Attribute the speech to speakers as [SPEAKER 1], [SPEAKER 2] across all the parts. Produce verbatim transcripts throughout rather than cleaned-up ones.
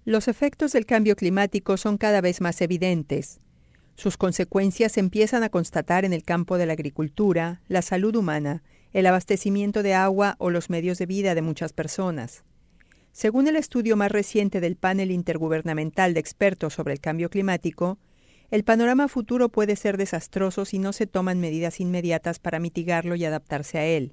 [SPEAKER 1] Los efectos del cambio climático son cada vez más evidentes. Sus consecuencias se empiezan a constatar en el campo de la agricultura, la salud humana, el abastecimiento de agua o los medios de vida de muchas personas. Según el estudio más reciente del Panel Intergubernamental de Expertos sobre el Cambio Climático, el panorama futuro puede ser desastroso si no se toman medidas inmediatas para mitigarlo y adaptarse a él.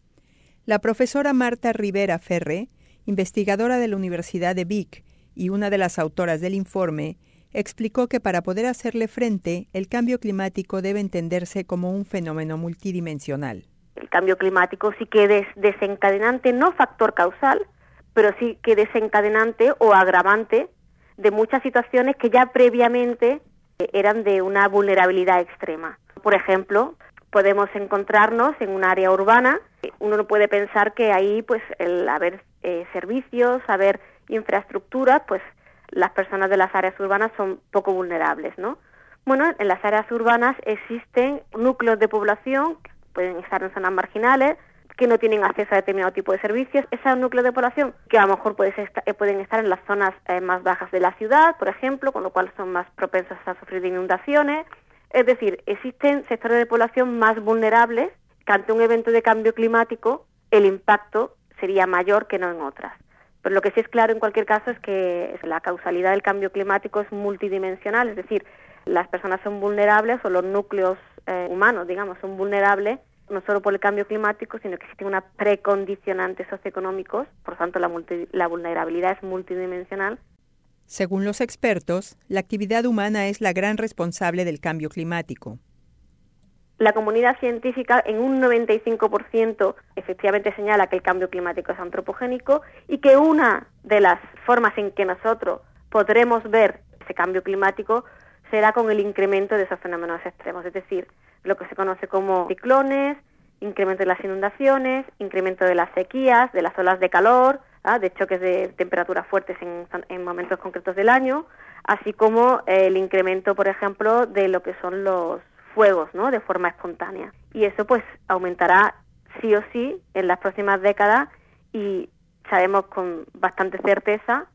[SPEAKER 1] La profesora Marta Rivera Ferre, investigadora de la Universidad de Vic y una de las autoras del informe, explicó que para poder hacerle frente, el cambio climático debe entenderse como un fenómeno multidimensional.
[SPEAKER 2] El cambio climático sí que es desencadenante, no factor causal, pero sí que desencadenante o agravante de muchas situaciones que ya previamente eran de una vulnerabilidad extrema. Por ejemplo, podemos encontrarnos en un área urbana, uno no puede pensar que ahí, pues, el haber eh, servicios, haber infraestructura, pues las personas de las áreas urbanas son poco vulnerables, ¿no? Bueno, en las áreas urbanas existen núcleos de población, que pueden estar en zonas marginales, que no tienen acceso a determinado tipo de servicios. Esos núcleos de población que a lo mejor puede estar, pueden estar en las zonas eh, más bajas de la ciudad, por ejemplo, con lo cual son más propensos a sufrir de inundaciones. Es decir, existen sectores de población más vulnerables que ante un evento de cambio climático el impacto sería mayor que no en otras. Pero lo que sí es claro en cualquier caso es que la causalidad del cambio climático es multidimensional, es decir, las personas son vulnerables o los núcleos eh, humanos, digamos, son vulnerables no solo por el cambio climático, sino que existen unas precondicionantes socioeconómicos, por lo tanto la, multi, la vulnerabilidad es multidimensional.
[SPEAKER 1] Según los expertos, la actividad humana es la gran responsable del cambio climático.
[SPEAKER 2] La comunidad científica en un noventa y cinco por ciento efectivamente señala que el cambio climático es antropogénico y que una de las formas en que nosotros podremos ver ese cambio climático será con el incremento de esos fenómenos extremos, es decir, lo que se conoce como ciclones, incremento de las inundaciones, incremento de las sequías, de las olas de calor, ¿ah? de choques de temperaturas fuertes en, en momentos concretos del año, así como eh, el incremento, por ejemplo, de lo que son los fuegos, ¿no?, de forma espontánea. Y eso pues aumentará sí o sí en las próximas décadas y sabemos con bastante certeza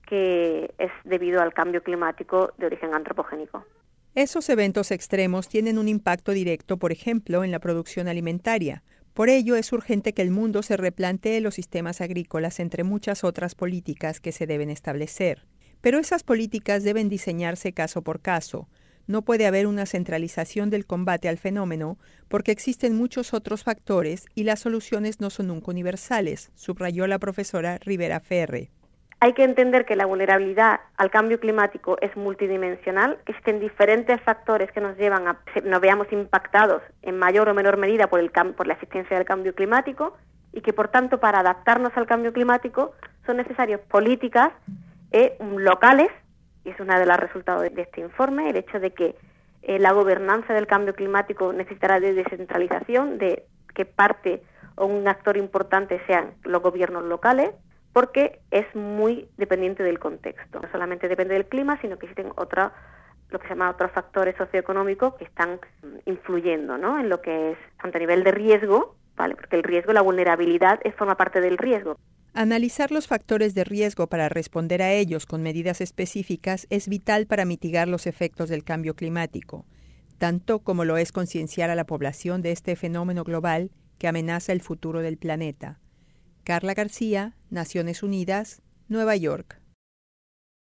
[SPEAKER 2] que es debido al cambio climático de origen antropogénico.
[SPEAKER 1] Esos eventos extremos tienen un impacto directo, por ejemplo, en la producción alimentaria. Por ello, es urgente que el mundo se replantee los sistemas agrícolas entre muchas otras políticas que se deben establecer. Pero esas políticas deben diseñarse caso por caso. No puede haber una centralización del combate al fenómeno porque existen muchos otros factores y las soluciones no son nunca universales, subrayó la profesora Rivera Ferre.
[SPEAKER 2] Hay que entender que la vulnerabilidad al cambio climático es multidimensional, que existen diferentes factores que nos llevan a que nos veamos impactados en mayor o menor medida por, el, por la existencia del cambio climático y que, por tanto, para adaptarnos al cambio climático son necesarias políticas eh, locales, y es uno de los resultados de, de este informe, el hecho de que eh, la gobernanza del cambio climático necesitará de descentralización, de que parte o un actor importante sean los gobiernos locales, porque es muy dependiente del contexto. No solamente depende del clima, sino que existen otros, lo que se llama otros factores socioeconómicos que están influyendo, ¿no?, en lo que es tanto a nivel de riesgo, ¿vale?, porque el riesgo, la vulnerabilidad, es, forma parte del riesgo.
[SPEAKER 1] Analizar los factores de riesgo para responder a ellos con medidas específicas es vital para mitigar los efectos del cambio climático, tanto como lo es concienciar a la población de este fenómeno global que amenaza el futuro del planeta. Carla García, Naciones Unidas, Nueva York.